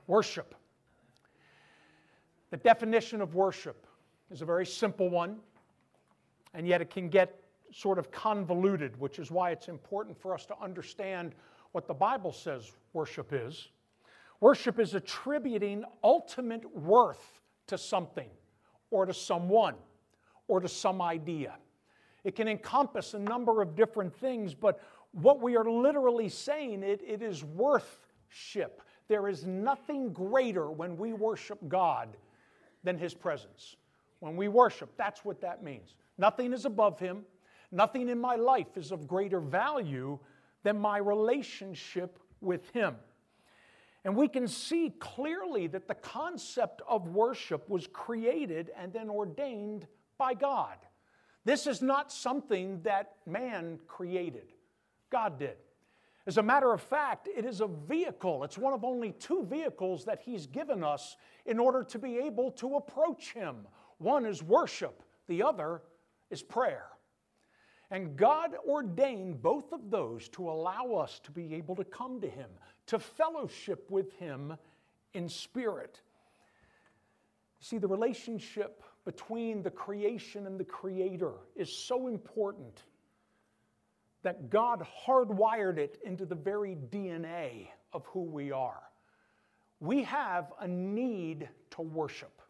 Worship. The definition of worship is a very simple one, and yet it can get sort of convoluted, which is why it's important for us to understand what the Bible says worship is. Worship is attributing ultimate worth to something, or to someone, or to some idea. It can encompass a number of different things, but what we are literally saying, it is worship. There is nothing greater when we worship God than His presence. When we worship, that's what that means. Nothing is above Him. Nothing in my life is of greater value than my relationship with Him. And we can see clearly that the concept of worship was created and then ordained by God. This is not something that man created. God did. As a matter of fact, it is a vehicle. It's one of only two vehicles that He's given us in order to be able to approach Him. One is worship. The other is prayer. And God ordained both of those to allow us to be able to come to Him, to fellowship with Him in spirit. See, the relationship between the creation and the Creator is so important that God hardwired it into the very DNA of who we are. We have a need to worship.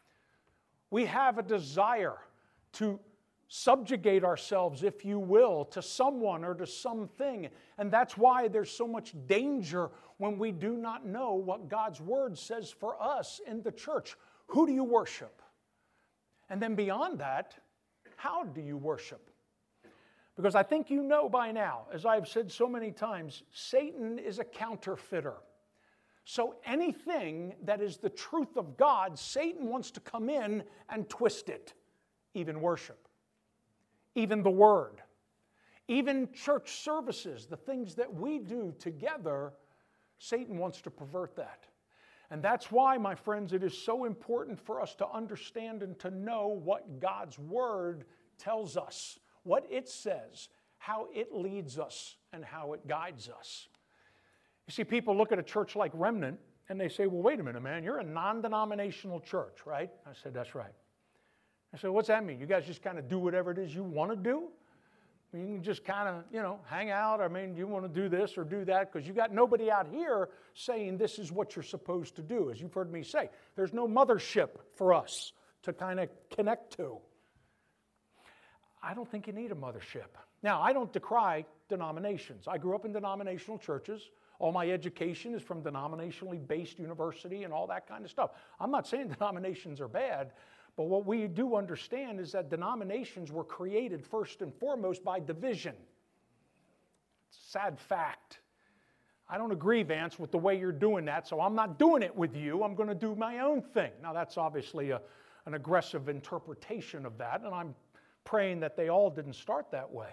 We have a desire to subjugate ourselves, if you will, to someone or to something. And that's why there's so much danger when we do not know what God's Word says for us in the church. Who do you worship? And then beyond that, how do you worship? Because I think you know by now, as I've said so many times, Satan is a counterfeiter. So anything that is the truth of God, Satan wants to come in and twist it. Even worship. Even the Word. Even church services, the things that we do together, Satan wants to pervert that. And that's why, my friends, it is so important for us to understand and to know what God's Word tells us, what it says, how it leads us, and how it guides us. You see, people look at a church like Remnant, and they say, well, wait a minute, man, you're a non-denominational church, right? I said, that's right. I said, what's that mean? You guys just kind of do whatever it is you want to do? You can just kind of, hang out. I mean, you want to do this or do that because you got nobody out here saying this is what you're supposed to do. As you've heard me say, there's no mothership for us to kind of connect to. I don't think you need a mothership. Now, I don't decry denominations. I grew up in denominational churches. All my education is from denominationally based university and all that kind of stuff. I'm not saying denominations are bad. But what we do understand is that denominations were created first and foremost by division. It's a sad fact. I don't agree, Vance, with the way you're doing that, so I'm not doing it with you. I'm going to do my own thing. Now, that's obviously an aggressive interpretation of that, and I'm praying that they all didn't start that way.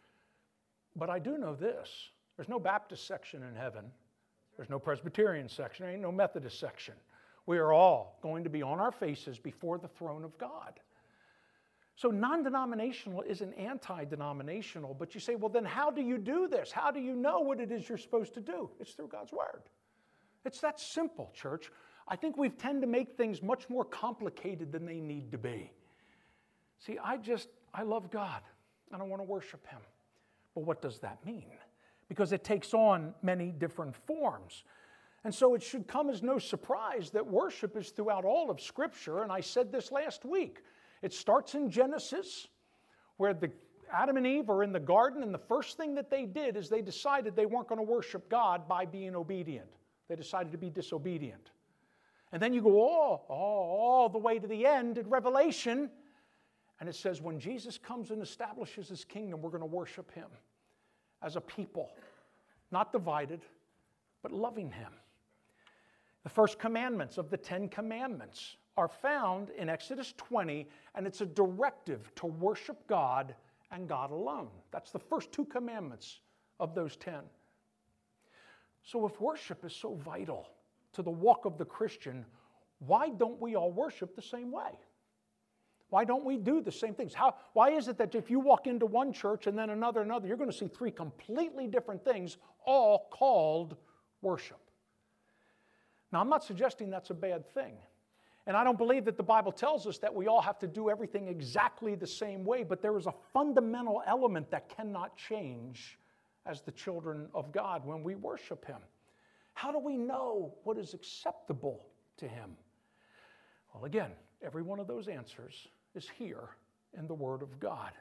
But I do know this. There's no Baptist section in heaven. There's no Presbyterian section. There ain't no Methodist section. We are all going to be on our faces before the throne of God. So non-denominational isn't anti-denominational, but you say, well, then how do you do this? How do you know what it is you're supposed to do? It's through God's Word. It's that simple, church. I think we tend to make things much more complicated than they need to be. See, I love God, and I want to worship Him. But what does that mean? Because it takes on many different forms. And so it should come as no surprise that worship is throughout all of Scripture, and I said this last week. It starts in Genesis, where Adam and Eve are in the garden, and the first thing that they did is they decided they weren't going to worship God by being obedient. They decided to be disobedient. And then you go all the way to the end in Revelation, and it says when Jesus comes and establishes His kingdom, we're going to worship Him as a people, not divided, but loving Him. The first commandments of the 10 Commandments are found in Exodus 20, and it's a directive to worship God and God alone. That's the first 2 commandments of those 10. So if worship is so vital to the walk of the Christian, why don't we all worship the same way? Why don't we do the same things? Why is it that if you walk into one church and then another, you're going to see 3 completely different things, all called worship? Now, I'm not suggesting that's a bad thing. And I don't believe that the Bible tells us that we all have to do everything exactly the same way, but there is a fundamental element that cannot change as the children of God when we worship Him. How do we know what is acceptable to Him? Well, again, every one of those answers is here in the Word of God.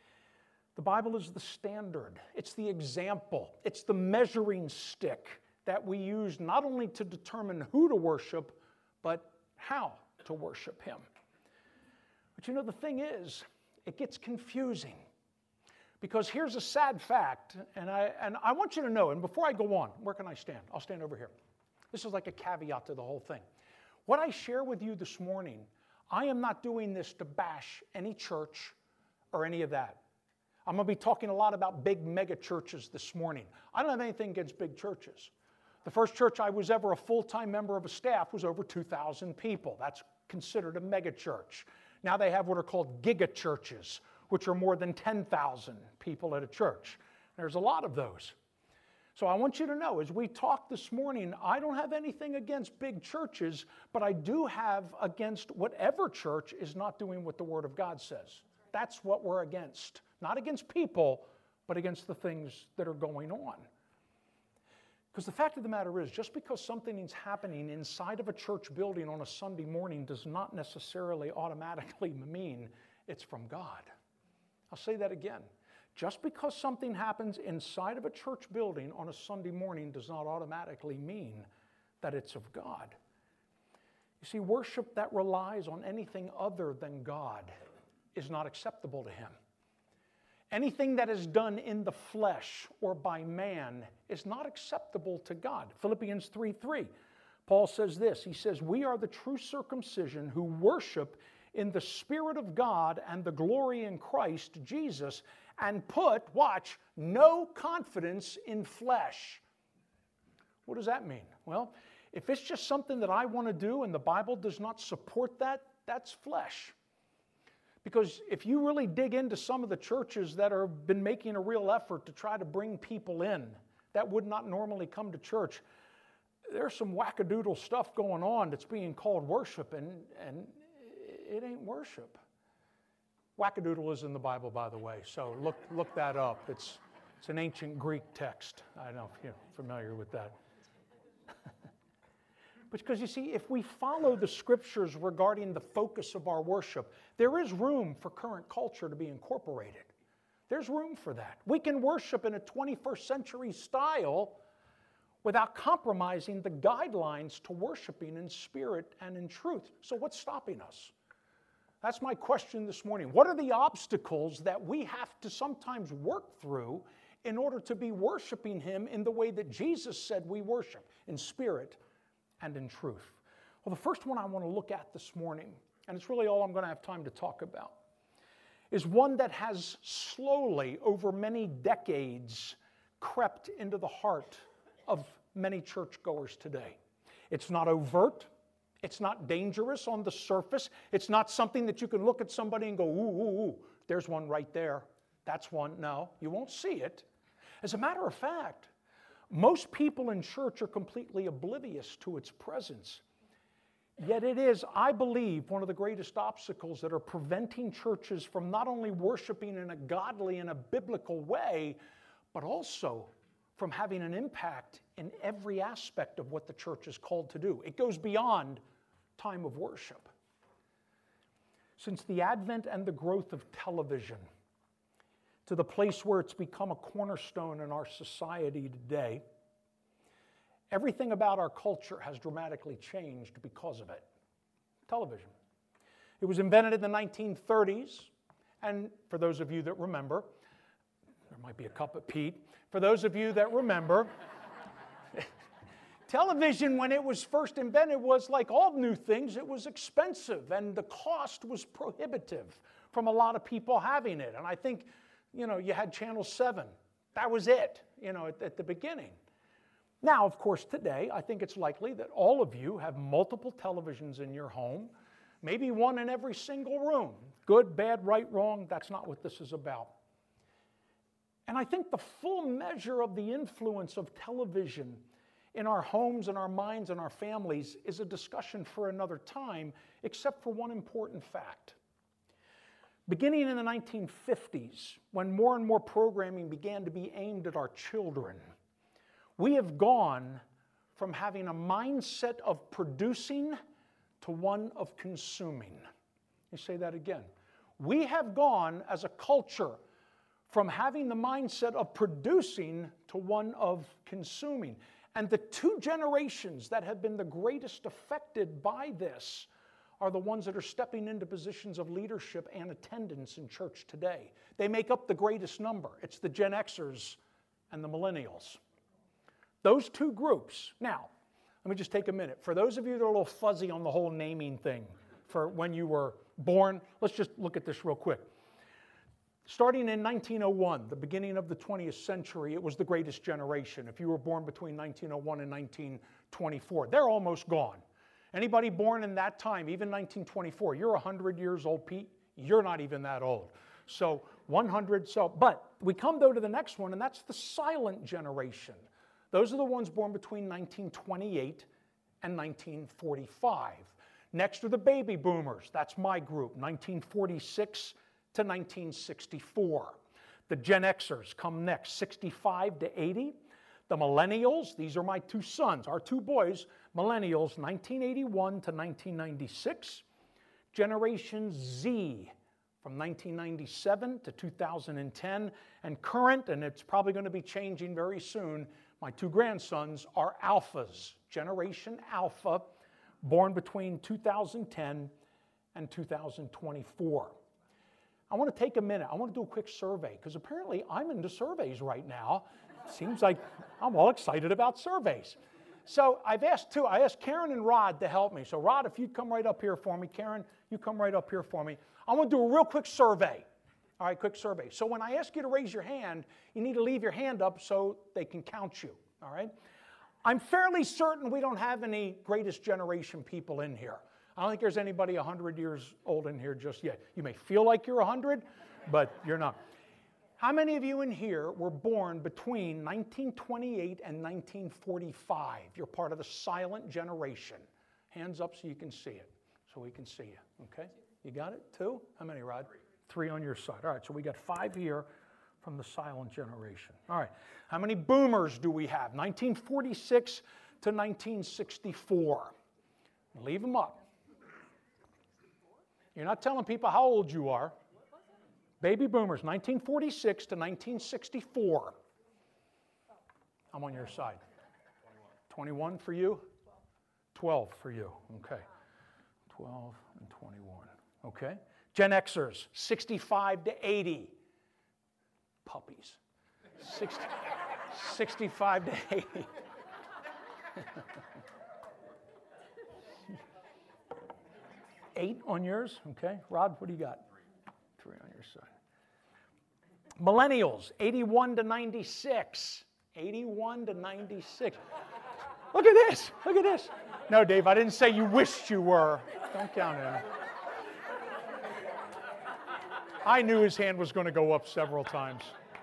The Bible is the standard. It's the example. It's the measuring stick that we use not only to determine who to worship, but how to worship Him. But you know, the thing is, it gets confusing. Because here's a sad fact, and I want you to know, and before I go on, where can I stand? I'll stand over here. This is like a caveat to the whole thing. What I share with you this morning, I am not doing this to bash any church or any of that. I'm going to be talking a lot about big mega churches this morning. I don't have anything against big churches. The first church I was ever a full-time member of a staff was over 2,000 people. That's considered a mega church. Now they have what are called giga churches, which are more than 10,000 people at a church. There's a lot of those. So I want you to know, as we talk this morning, I don't have anything against big churches, but I do have against whatever church is not doing what the Word of God says. That's what we're against. Not against people, but against the things that are going on. Because the fact of the matter is, just because something is happening inside of a church building on a Sunday morning does not necessarily automatically mean it's from God. I'll say that again. Just because something happens inside of a church building on a Sunday morning does not automatically mean that it's of God. You see, worship that relies on anything other than God is not acceptable to Him. Anything that is done in the flesh or by man is not acceptable to God. Philippians 3:3, Paul says this. He says, "We are the true circumcision who worship in the Spirit of God and the glory in Christ Jesus, and put," watch, "no confidence in flesh." What does that mean? Well, if it's just something that I want to do and the Bible does not support that, that's flesh. Because if you really dig into some of the churches that have been making a real effort to try to bring people in that would not normally come to church, there's some wackadoodle stuff going on that's being called worship, and it ain't worship. Wackadoodle is in the Bible, by the way, so look that up. It's an ancient Greek text. I don't know if you're familiar with that. Because you see, if we follow the Scriptures regarding the focus of our worship, there is room for current culture to be incorporated. There's room for that. We can worship in a 21st century style without compromising the guidelines to worshiping in spirit and in truth. So what's stopping us? That's my question this morning. What are the obstacles that we have to sometimes work through in order to be worshiping Him in the way that Jesus said we worship, in spirit and in truth? Well, the first one I want to look at this morning, and it's really all I'm going to have time to talk about, is one that has slowly, over many decades, crept into the heart of many churchgoers today. It's not overt. It's not dangerous on the surface. It's not something that you can look at somebody and go, ooh, ooh, ooh, there's one right there. That's one. No, you won't see it. As a matter of fact, most people in church are completely oblivious to its presence. Yet it is, I believe, one of the greatest obstacles that are preventing churches from not only worshiping in a godly and a biblical way, but also from having an impact in every aspect of what the church is called to do. It goes beyond time of worship. Since the advent and the growth of television, to the place where it's become a cornerstone in our society today, everything about our culture has dramatically changed because of it. Television. It was invented in the 1930s, and for those of you that remember, there might be a cup of Pete. For those of you that remember, television, when it was first invented, was like all new things. It was expensive, and the cost was prohibitive from a lot of people having it. And I think, you had Channel 7. That was it, at the beginning. Now, of course, today, I think it's likely that all of you have multiple televisions in your home, maybe one in every single room. Good, bad, right, wrong, that's not what this is about. And I think the full measure of the influence of television in our homes and our minds and our families is a discussion for another time, except for one important fact. Beginning in the 1950s, when more and more programming began to be aimed at our children, we have gone from having a mindset of producing to one of consuming. Let me say that again. We have gone as a culture from having the mindset of producing to one of consuming. And the two generations that have been the greatest affected by this are the ones that are stepping into positions of leadership and attendance in church today. They make up the greatest number. It's the Gen Xers and the millennials. Those two groups. Now, let me just take a minute. For those of you that are a little fuzzy on the whole naming thing, for when you were born, let's just look at this real quick. Starting in 1901, the beginning of the 20th century, it was the greatest generation. If you were born between 1901 and 1924, they're almost gone. Anybody born in that time, even 1924, you're 100 years old, Pete. You're not even that old. So 100, but we come though to the next one, and that's the silent generation. Those are the ones born between 1928 and 1945. Next are the baby boomers. That's my group, 1946 to 1964. The Gen Xers come next, 65 to 80. The millennials, these are my two sons, our two boys, millennials, 1981 to 1996. Generation Z from 1997 to 2010. And current, and it's probably going to be changing very soon, my two grandsons are Alphas, Generation Alpha, born between 2010 and 2024. I want to take a minute. I want to do a quick survey, because apparently I'm into surveys right now. Seems like I'm all excited about surveys. So I asked Karen and Rod to help me. So Rod, if you'd come right up here for me. Karen, you come right up here for me. I want to do a real quick survey. All right, quick survey. So when I ask you to raise your hand, you need to leave your hand up so they can count you. All right? I'm fairly certain we don't have any greatest generation people in here. I don't think there's anybody 100 years old in here just yet. You may feel like you're 100, but you're not. How many of you in here were born between 1928 and 1945? You're part of the silent generation. Hands up so you can see it, so we can see you. Okay? You got it? 2? How many, Rod? 3 on your side. All right, so we got 5 here from the silent generation. All right, how many boomers do we have? 1946 to 1964. Leave them up. You're not telling people how old you are. Baby boomers, 1946 to 1964. I'm on your side. 21 for you? 12 for you. Okay. 12 and 21. Okay. Gen Xers, 65 to 80. Puppies. 65 to 80. Eight on yours, okay. Rod, what do you got? 3 on your side. Millennials, 81 to 96. 81 to 96. Look at this, look at this. No, Dave, I didn't say you wished you were. Don't count him. I knew his hand was going to go up several times.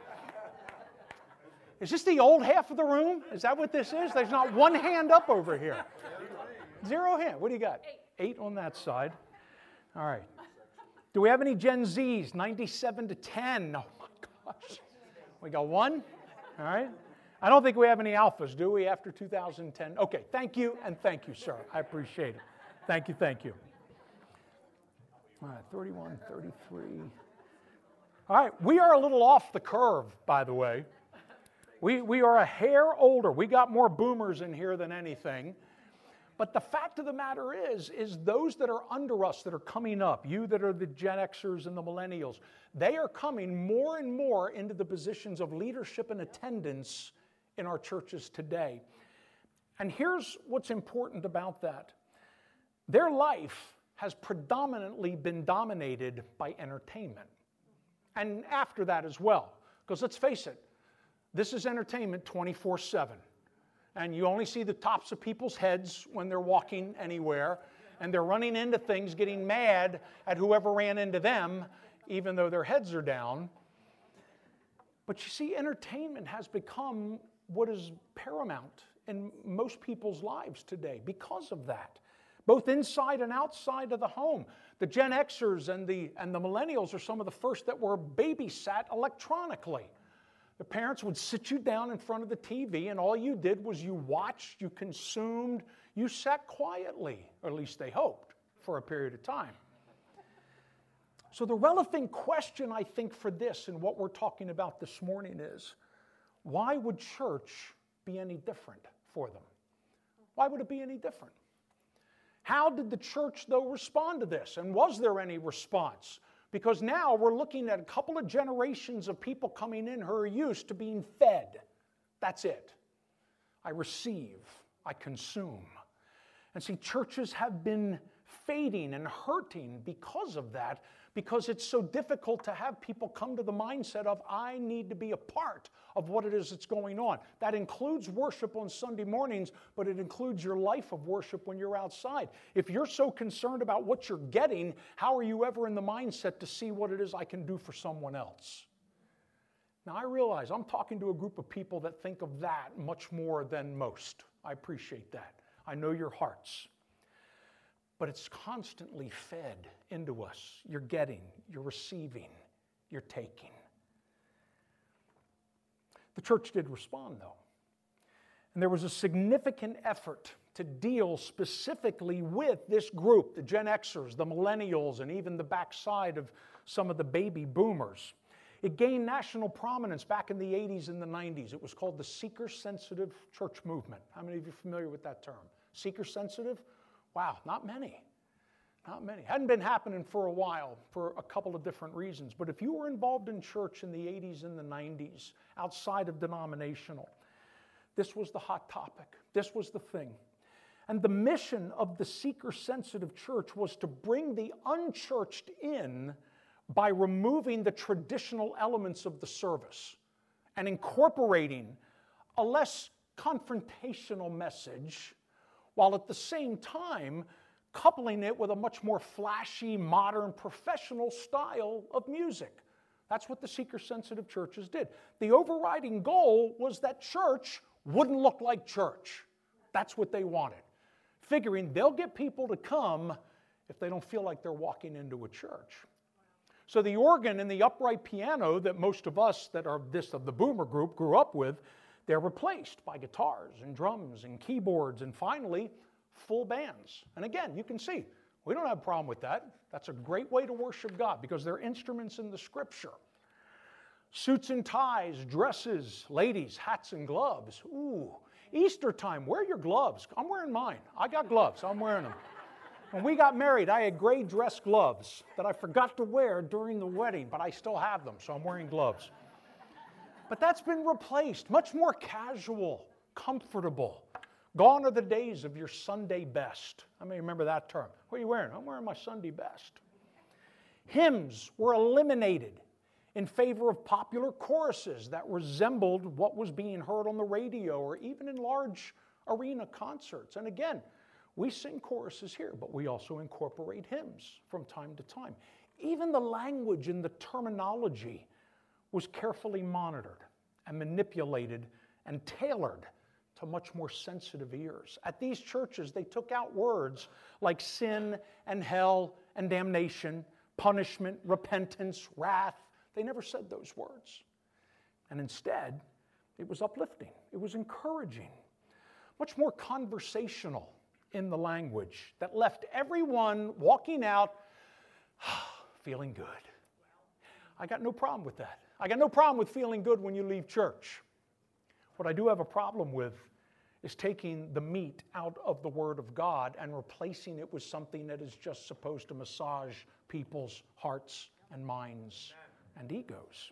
Is this the old half of the room? Is that what this is? There's not one hand up over here. 0 hand. What do you got? 8 on that side. All right. Do we have any Gen Zs? 97 to 10. Oh my gosh. We got 1. All right. I don't think we have any alphas, do we, after 2010? Okay. Thank you, and thank you, sir. I appreciate it. Thank you, thank you. All right. 31, 33. All right. We are a little off the curve, by the way. We are a hair older. We got more boomers in here than anything. But the fact of the matter is those that are under us that are coming up, you that are the Gen Xers and the millennials, they are coming more and more into the positions of leadership and attendance in our churches today. And here's what's important about that. Their life has predominantly been dominated by entertainment. And after that as well. Because let's face it, this is entertainment 24/7. And you only see the tops of people's heads when they're walking anywhere, and they're running into things, getting mad at whoever ran into them, even though their heads are down. But you see, entertainment has become what is paramount in most people's lives today because of that, both inside and outside of the home. The Gen Xers and the millennials are some of the first that were babysat electronically. The parents would sit you down in front of the TV, and all you did was you watched, you consumed, you sat quietly, or at least they hoped, for a period of time. So the relevant question, I think, for this and what we're talking about this morning is, why would church be any different for them? Why would it be any different? How did the church, though, respond to this? And was there any response? Because now we're looking at a couple of generations of people coming in who are used to being fed. That's it. I receive, I consume. And see, churches have been fading and hurting because of that, because it's so difficult to have people come to the mindset of, I need to be a part of what it is that's going on. That includes worship on Sunday mornings, but it includes your life of worship when you're outside. If you're so concerned about what you're getting, how are you ever in the mindset to see what it is I can do for someone else? Now, I realize I'm talking to a group of people that think of that much more than most. I appreciate that. I know your hearts. But it's constantly fed into us. You're getting, you're receiving, you're taking. The church did respond, though. And there was a significant effort to deal specifically with this group, the Gen Xers, the millennials, and even the backside of some of the baby boomers. It gained national prominence back in the 80s and the 90s. It was called the seeker-sensitive church movement. How many of you are familiar with that term? Seeker-sensitive? Wow, not many. Not many. Hadn't been happening for a while for a couple of different reasons. But if you were involved in church in the 80s and the 90s, outside of denominational, this was the hot topic. This was the thing. And the mission of the seeker-sensitive church was to bring the unchurched in by removing the traditional elements of the service and incorporating a less confrontational message, while at the same time coupling it with a much more flashy, modern, professional style of music. That's what the seeker-sensitive churches did. The overriding goal was that church wouldn't look like church. That's what they wanted, figuring they'll get people to come if they don't feel like they're walking into a church. So the organ and the upright piano that most of us that are of the boomer group grew up with, they're replaced by guitars and drums and keyboards and finally full bands. And again, you can see, we don't have a problem with that. That's a great way to worship God because they're instruments in the Scripture. Suits and ties, dresses, ladies, hats and gloves. Ooh, Easter time, wear your gloves. I'm wearing mine. I got gloves. I'm wearing them. When we got married, I had gray dress gloves that I forgot to wear during the wedding, but I still have them, so I'm wearing gloves. But that's been replaced, much more casual, comfortable. Gone are the days of your Sunday best. I may remember that term. What are you wearing? I'm wearing my Sunday best. Hymns were eliminated in favor of popular choruses that resembled what was being heard on the radio or even in large arena concerts. And again, we sing choruses here, but we also incorporate hymns from time to time. Even the language and the terminology was carefully monitored and manipulated and tailored to much more sensitive ears. At these churches, they took out words like sin and hell and damnation, punishment, repentance, wrath. They never said those words. And instead, it was uplifting. It was encouraging, much more conversational in the language that left everyone walking out feeling good. I got no problem with that. I got no problem with feeling good when you leave church. What I do have a problem with is taking the meat out of the Word of God and replacing it with something that is just supposed to massage people's hearts and minds and egos.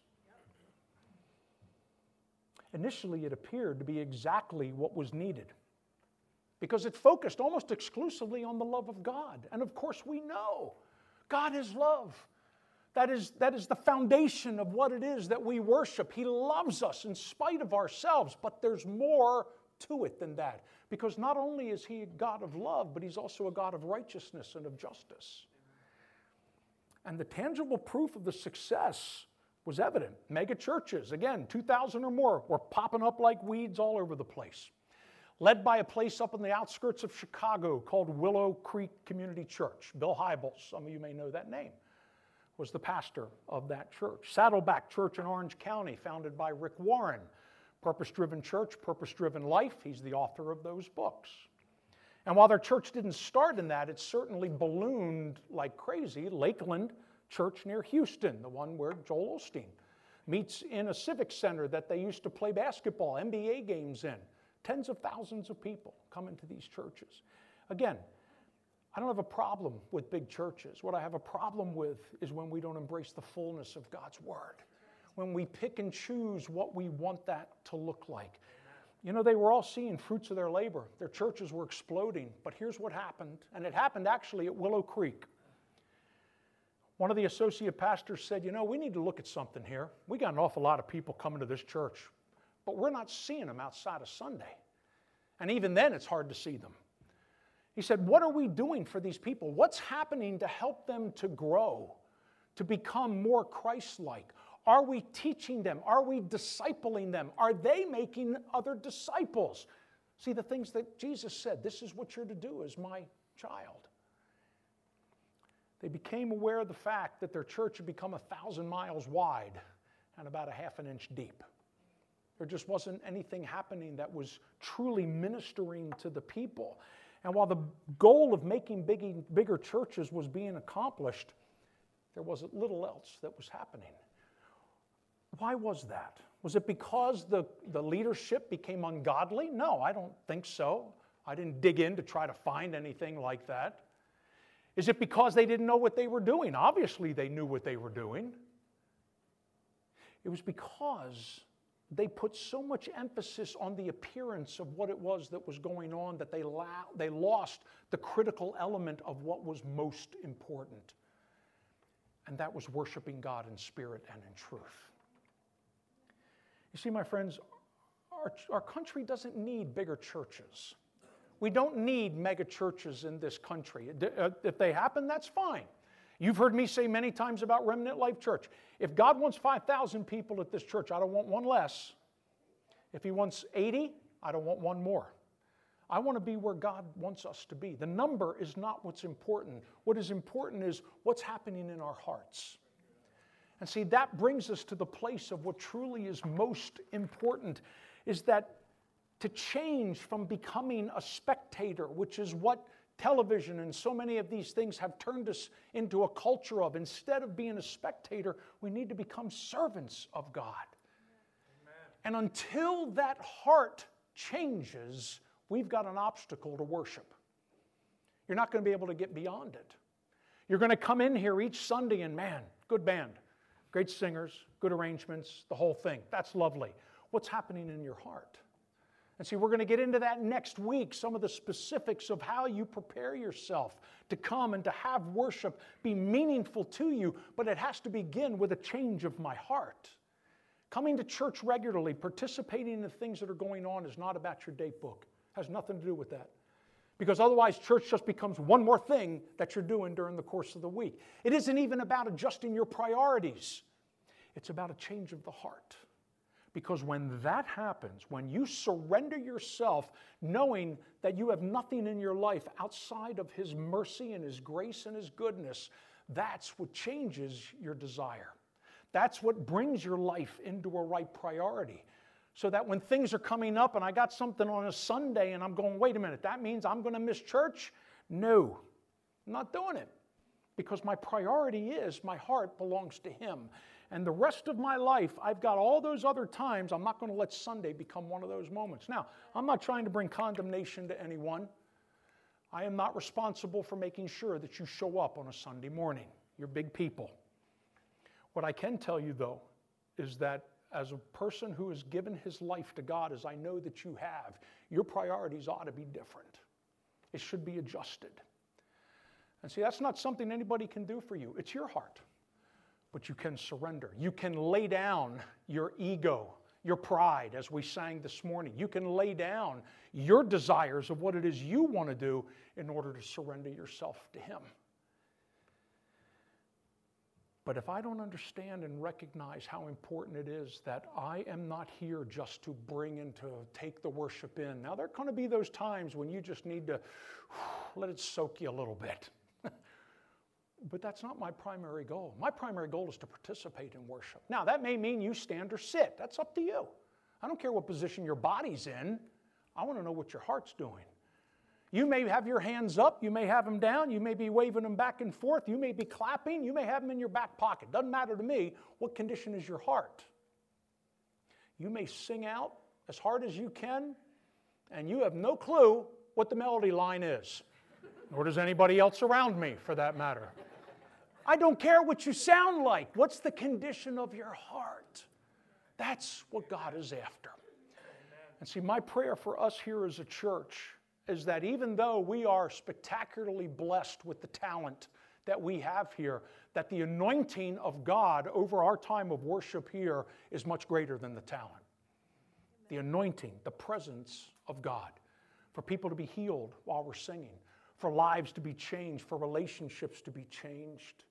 Initially, it appeared to be exactly what was needed because it focused almost exclusively on the love of God. And of course, we know God is love. That is the foundation of what it is that we worship. He loves us in spite of ourselves, but there's more to it than that. Because not only is He a God of love, but He's also a God of righteousness and of justice. And the tangible proof of the success was evident. Mega churches, again, 2,000 or more, were popping up like weeds all over the place. led by a place up on the outskirts of Chicago called Willow Creek Community Church. Bill Hybels, some of you may know that name, was the pastor of that church. Saddleback Church in Orange County, founded by Rick Warren. Purpose-Driven Church, Purpose-Driven Life. He's the author of those books. And while their church didn't start in that, it certainly ballooned like crazy. Lakeland Church near Houston, the one where Joel Osteen meets in a civic center that they used to play basketball, NBA games in. Tens of thousands of people come into these churches. Again, I don't have a problem with big churches. What I have a problem with is when we don't embrace the fullness of God's Word. When we pick and choose what we want that to look like. You know, they were all seeing fruits of their labor. Their churches were exploding. But here's what happened, and it happened actually at Willow Creek. One of the associate pastors said, you know, we need to look at something here. We got an awful lot of people coming to this church, but we're not seeing them outside of Sunday. And even then, it's hard to see them. He said, what are we doing for these people? What's happening to help them to grow, to become more Christ-like? Are we teaching them? Are we discipling them? Are they making other disciples? See, the things that Jesus said, this is what you're to do as my child. They became aware of the fact that their church had become 1,000 miles wide and about a half an inch deep. There just wasn't anything happening that was truly ministering to the people. And while the goal of making bigger churches was being accomplished, there was little else that was happening. Why was that? Was it because the leadership became ungodly? No, I don't think so. I didn't dig in to try to find anything like that. Is it because they didn't know what they were doing? Obviously, they knew what they were doing. It was because they put so much emphasis on the appearance of what it was that was going on that they lost the critical element of what was most important. And that was worshiping God in spirit and in truth. You see, my friends, our country doesn't need bigger churches. We don't need mega churches in this country. If they happen, that's fine. You've heard me say many times about Remnant Life Church. If God wants 5,000 people at this church, I don't want one less. If He wants 80, I don't want one more. I want to be where God wants us to be. The number is not what's important. What is important is what's happening in our hearts. And see, that brings us to the place of what truly is most important, is that to change from becoming a spectator, which is what television and so many of these things have turned us into a culture of. Instead of being a spectator, we need to become servants of God. Amen. And until that heart changes, we've got an obstacle to worship. You're not going to be able to get beyond it. You're going to come in here each Sunday and, man, good band, great singers, good arrangements, the whole thing. That's lovely. What's happening in your heart? And see, we're going to get into that next week, some of the specifics of how you prepare yourself to come and to have worship be meaningful to you, but it has to begin with a change of my heart. Coming to church regularly, participating in the things that are going on is not about your date book. It has nothing to do with that. Because otherwise, church just becomes one more thing that you're doing during the course of the week. It isn't even about adjusting your priorities. It's about a change of the heart. Because when that happens, when you surrender yourself, knowing that you have nothing in your life outside of His mercy and His grace and His goodness, that's what changes your desire. That's what brings your life into a right priority. So that when things are coming up and I got something on a Sunday and I'm going, wait a minute, that means I'm going to miss church? No, I'm not doing it. Because my priority is my heart belongs to Him. And the rest of my life, I've got all those other times. I'm not going to let Sunday become one of those moments. Now, I'm not trying to bring condemnation to anyone. I am not responsible for making sure that you show up on a Sunday morning. You're big people. What I can tell you, though, is that as a person who has given his life to God, as I know that you have, your priorities ought to be different. It should be adjusted. And see, that's not something anybody can do for you. It's your heart. But you can surrender. You can lay down your ego, your pride, as we sang this morning. You can lay down your desires of what it is you want to do in order to surrender yourself to Him. But if I don't understand and recognize how important it is that I am not here just to bring and to take the worship in. Now, there are going to be those times when you just need to let it soak you a little bit. But that's not my primary goal. My primary goal is to participate in worship. Now, that may mean you stand or sit. That's up to you. I don't care what position your body's in. I want to know what your heart's doing. You may have your hands up, you may have them down, you may be waving them back and forth, you may be clapping, you may have them in your back pocket. Doesn't matter to me. What condition is your heart? You may sing out as hard as you can, and you have no clue what the melody line is, nor does anybody else around me, for that matter. I don't care what you sound like. What's the condition of your heart? That's what God is after. And see, my prayer for us here as a church is that even though we are spectacularly blessed with the talent that we have here, that the anointing of God over our time of worship here is much greater than the talent. The anointing, the presence of God, for people to be healed while we're singing, for lives to be changed, for relationships to be changed,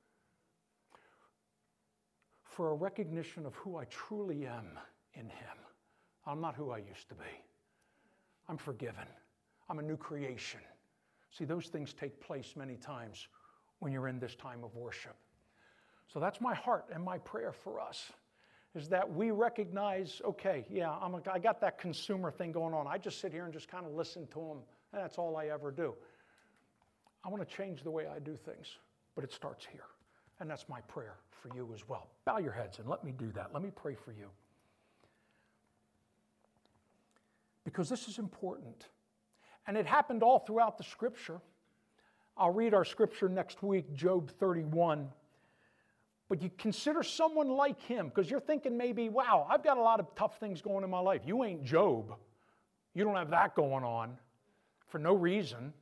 for a recognition of who I truly am in Him. I'm not who I used to be. I'm forgiven. I'm a new creation. See, those things take place many times when you're in this time of worship. So that's my heart and my prayer for us, is that we recognize, okay, yeah, I got that consumer thing going on. I just sit here and just kind of listen to them, and that's all I ever do. I want to change the way I do things, but it starts here. And that's my prayer for you as well. Bow your heads and let me do that. Let me pray for you. Because this is important. And it happened all throughout the Scripture. I'll read our Scripture next week, Job 31. But you consider someone like him, because you're thinking maybe, wow, I've got a lot of tough things going in my life. You ain't Job. You don't have that going on for no reason.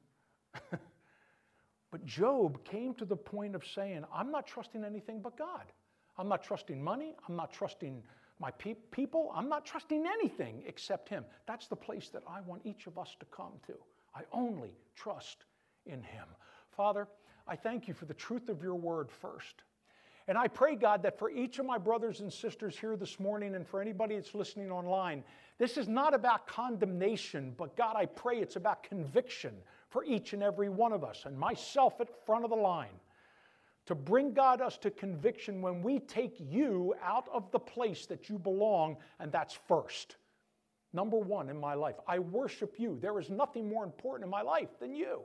But Job came to the point of saying, I'm not trusting anything but God. I'm not trusting money. I'm not trusting my people. I'm not trusting anything except Him. That's the place that I want each of us to come to. I only trust in Him. Father, I thank You for the truth of Your word first. And I pray, God, that for each of my brothers and sisters here this morning and for anybody that's listening online, this is not about condemnation, but God, I pray it's about conviction for each and every one of us, and myself at front of the line, to bring, God, us to conviction when we take You out of the place that You belong, and that's first. Number one in my life. I worship You. There is nothing more important in my life than You.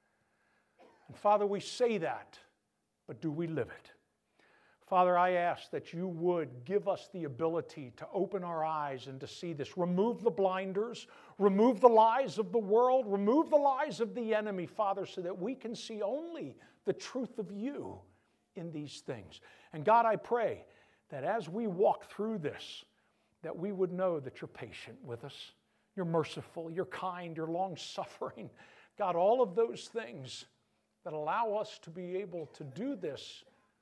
And Father, we say that, but do we live it? Father, I ask that You would give us the ability to open our eyes and to see this. Remove the blinders, remove the lies of the world, remove the lies of the enemy, Father, so that we can see only the truth of You in these things. And God, I pray that as we walk through this, that we would know that You're patient with us, You're merciful, You're kind, You're long-suffering. God, all of those things that allow us to be able to do this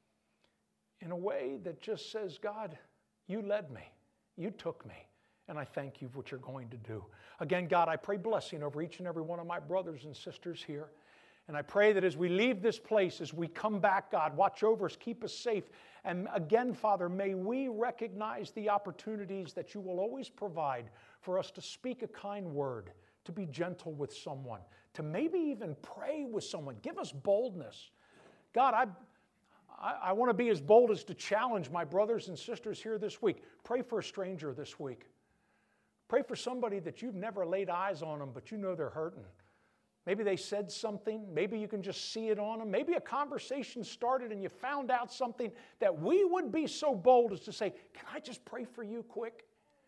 in a way that just says, God, You led me, You took me, and I thank You for what You're going to do. Again, God, I pray blessing over each and every one of my brothers and sisters here. And I pray that as we leave this place, as we come back, God, watch over us, keep us safe. And again, Father, may we recognize the opportunities that You will always provide for us to speak a kind word, to be gentle with someone, to maybe even pray with someone. Give us boldness. God, I want to be as bold as to challenge my brothers and sisters here this week. Pray for a stranger this week. Pray for somebody that you've never laid eyes on them, but you know they're hurting. Maybe they said something. Maybe you can just see it on them. Maybe a conversation started and you found out something that we would be so bold as to say, can I just pray for you quick?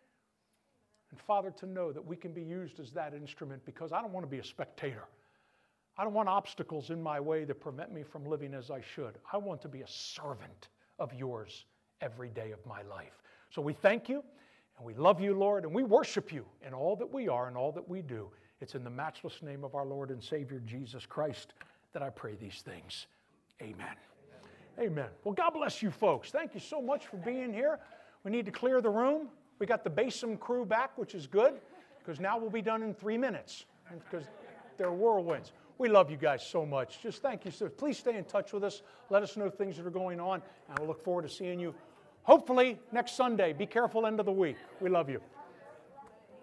And Father, to know that we can be used as that instrument, because I don't want to be a spectator. I don't want obstacles in my way that prevent me from living as I should. I want to be a servant of Yours every day of my life. So we thank You, and we love You, Lord, and we worship You in all that we are and all that we do. It's in the matchless name of our Lord and Savior, Jesus Christ, that I pray these things. Amen. Amen. Amen. Well, God bless you folks. Thank you so much for being here. We need to clear the room. We got the Basin crew back, which is good, because now we'll be done in 3 minutes, because they're whirlwinds. We love you guys so much. Just thank you. So please stay in touch with us. Let us know things that are going on, and we'll look forward to seeing you hopefully next Sunday. Be careful end of the week. We love you.